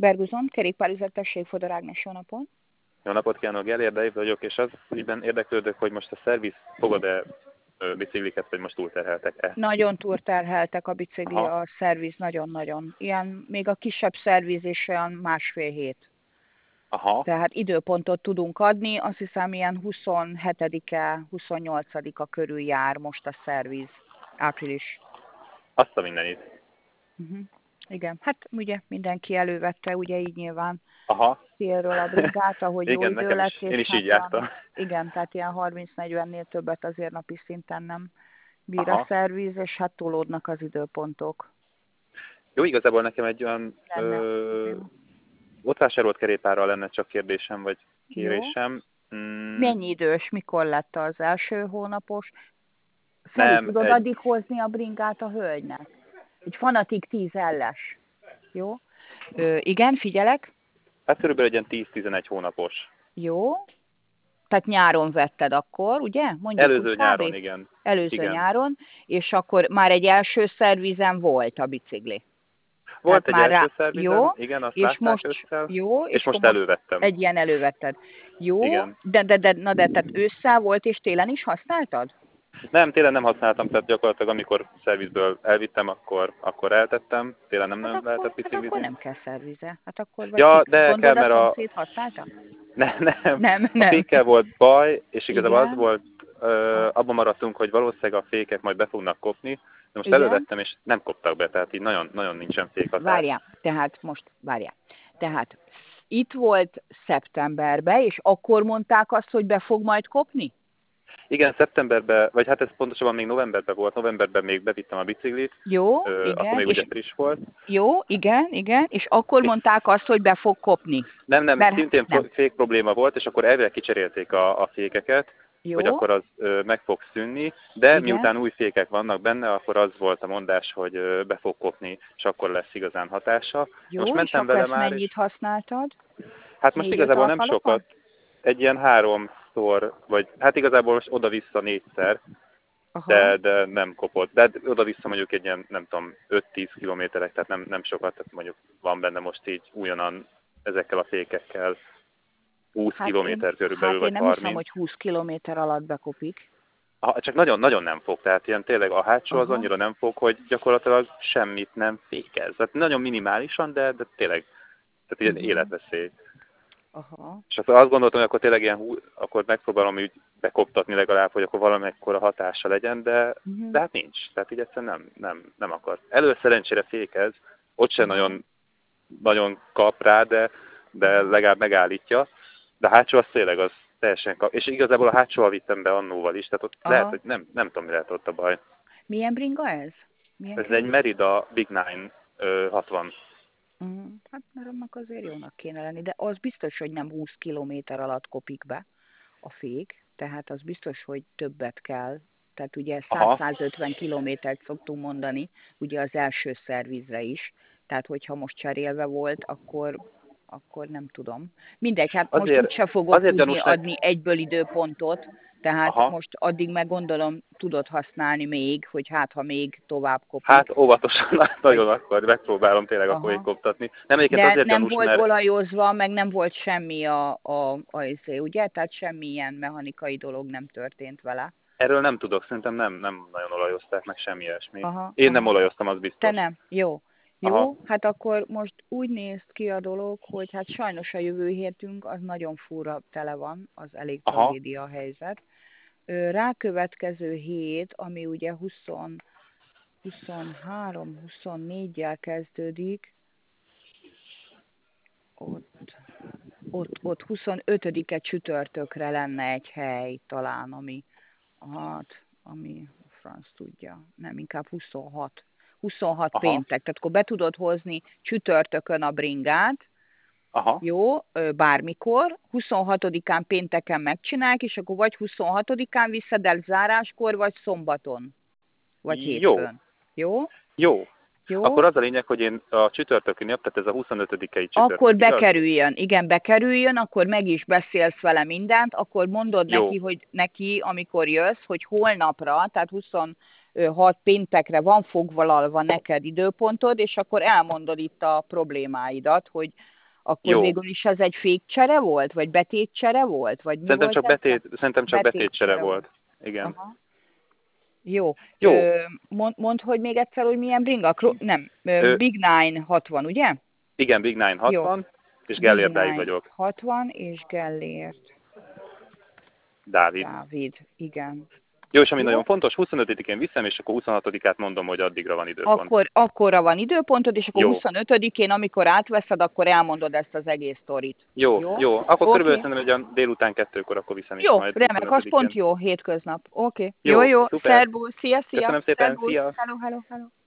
Berguzon, kerékpárüzetesség, Fodor Ágnes, jó napot. Jó napot kívánok, Geller Dave vagyok, és az ügyben érdeklődök, hogy most a szerviz fogad-e bicikliket, vagy most túlterheltek-e? Nagyon túlterheltek a bicikli, Aha. a szerviz nagyon-nagyon. Ilyen, még a kisebb szerviz is olyan 1,5 hét. Aha. Tehát időpontot tudunk adni, azt hiszem ilyen 27-e, 28-a körül jár most a szerviz, április. Azt a mindenit. Igen, hát ugye mindenki elővette, ugye így nyilván Aha. célról a bringát, ahogy jó Igen, idő nekem lesz. is. Én is hát így jártam. Igen, tehát ilyen 30-40-nél többet azért napi szinten nem bír Aha. a szerviz, és hát tolódnak az időpontok. Jó, igazából nekem egy olyan ott vásárolt kerékpárral lenne csak kérdésem, vagy kérésem. Mennyi idős, mikor lett az első hónapos? Nem, Tudod addig hozni a bringát a hölgynek? Egy Fanatic 10L-es. Jó? Igen, figyelek. Hát körülbelül egy ilyen 10-11 hónapos. Jó. Tehát nyáron vetted akkor, ugye? Mondjuk Előző nyáron, igen. Előző nyáron, és akkor már egy első szervizen volt a bicikli. Volt egy első szervizen, igen, azt és most, ősszel, jó, és most elővettem. Egy ilyen elővetted. Jó, igen. de tehát ősszel volt, és télen is használtad? Nem, télen nem használtam, tehát gyakorlatilag amikor szervizből elvittem, akkor eltettem. Télen nem lehetett biciklizni. Hát akkor nem kell szervize. Hát akkor vagy ja, de kell, mert a szomszéd használta? Nem. A fékkel volt baj, és igazából az volt, abban maradtunk, hogy valószínűleg a fékek majd be fognak kopni, de most elővettem, és nem koptak be, tehát így nagyon, nagyon nincsen fékhatás. Várjál. Tehát itt volt szeptemberben, és akkor mondták azt, hogy be fog majd kopni? Igen, szeptemberben, vagy hát ez pontosabban még novemberben volt, novemberben még bevittem a biciklit. Jó, igen. Akkor még ugye friss volt. Jó, igen, és akkor mondták azt, hogy be fog kopni. Nem, szintén fék probléma volt, és akkor elvileg kicserélték a fékeket, jó. Hogy akkor az meg fog szűnni, de igen. Miután új fékek vannak benne, akkor az volt a mondás, hogy be fog kopni, és akkor lesz igazán hatása. Jó, most mentem és akkor vele már, mennyit használtad? Hát most igazából nem sokat, egy ilyen 3-szor, vagy hát igazából most oda-vissza 4-szer, de nem kopott. De oda-vissza mondjuk egy ilyen, nem tudom, 5-10 kilométerek, tehát nem sokat, tehát mondjuk van benne most így újonnan ezekkel a fékekkel 20 kilométer körülbelül, vagy 30. Én nem hiszem, hogy 20 kilométer alatt bekopik. Csak nagyon-nagyon nem fog, tehát ilyen tényleg a hátsó az annyira nem fog, hogy gyakorlatilag semmit nem fékez. Tehát nagyon minimálisan, de tényleg, tehát ilyen életveszély. És azt gondoltam, hogy akkor tényleg akkor megpróbálom úgy bekoptatni legalább, hogy akkor valamekkora hatása legyen, de hát nincs. Tehát így egyszerűen nem akar. Először szerencsére fékez, ott sem nagyon kap rá, de legalább megállítja. De a hátsó az tényleg az teljesen kap. És igazából a hátsóval vittem be annóval is, tehát ott lehet, hogy nem tudom, mi lehet ott a baj. Milyen bringa ez? Ez egy Merida Big Nine 60. Hát mert annak azért jónak kéne lenni, de az biztos, hogy nem 20 kilométer alatt kopik be a fék, tehát az biztos, hogy többet kell. Tehát ugye 100-150 kilométert szoktunk mondani, ugye az első szervizre is, tehát hogyha most cserélve volt, akkor nem tudom. Mindegy, hát most úgyse fogok tudni adni egyből időpontot, tehát most addig meg gondolom tudod használni még, hogy hát ha még tovább kopik. Hát óvatosan, nagyon akkor megpróbálom tényleg akkor így koptatni. De nem volt olajozva, meg nem volt semmi ugye? Tehát semmilyen mechanikai dolog nem történt vele. Erről nem tudok, szerintem nem nagyon olajozták meg semmi ilyesmi. Én nem olajoztam, az biztos. Te nem? Jó. Jó, hát akkor most úgy néz ki a dolog, hogy hát sajnos a jövő hétünk az nagyon fura tele van, az elég tragédia helyzet. Rákövetkező hét, ami ugye 23-24-jel kezdődik, ott 25-e csütörtökre lenne egy hely talán, ami franc tudja, nem, inkább 26 péntek, tehát akkor be tudod hozni csütörtökön a bringát, jó, bármikor, 26-án pénteken megcsinálják, és akkor vagy 26-án viszed el záráskor, vagy szombaton, vagy hétfőn. Jó? Jó. Akkor az a lényeg, hogy én a csütörtökön, tehát ez a 25-i csütörtök. Akkor bekerüljön, akkor meg is beszélsz vele mindent, akkor mondod neki, amikor jössz, hogy holnapra, tehát 6 péntekre van fogvalalva neked időpontod, és akkor elmondod itt a problémáidat, hogy akkor Jó. végül is ez egy fékcsere volt, vagy betétcsere volt, vagy mi volt ez? Szerintem csak betétcsere volt. Igen. Aha. Jó. Jó. Mondd, hogy még egyszer, hogy milyen bringa. Big Nine 60, ugye? Igen, Big Nine 60, jó. És Gellért Dávid vagyok. 60, és Gellért Dávid, igen. Jó, és ami nagyon fontos, 25-én viszem, és akkor 26-át mondom, hogy addigra van időpont. Akkorra van időpontod, és akkor 25-én, amikor átveszed, akkor elmondod ezt az egész sztorit. Jó. Akkor körülbelül szerintem, hogy a délután 2-kor akkor viszem is majd. Jó, remek, az pont jó, hétköznap. Oké. Jó, Szerbusz, szia. Köszönöm szépen, Szerbusz. szia. Hello.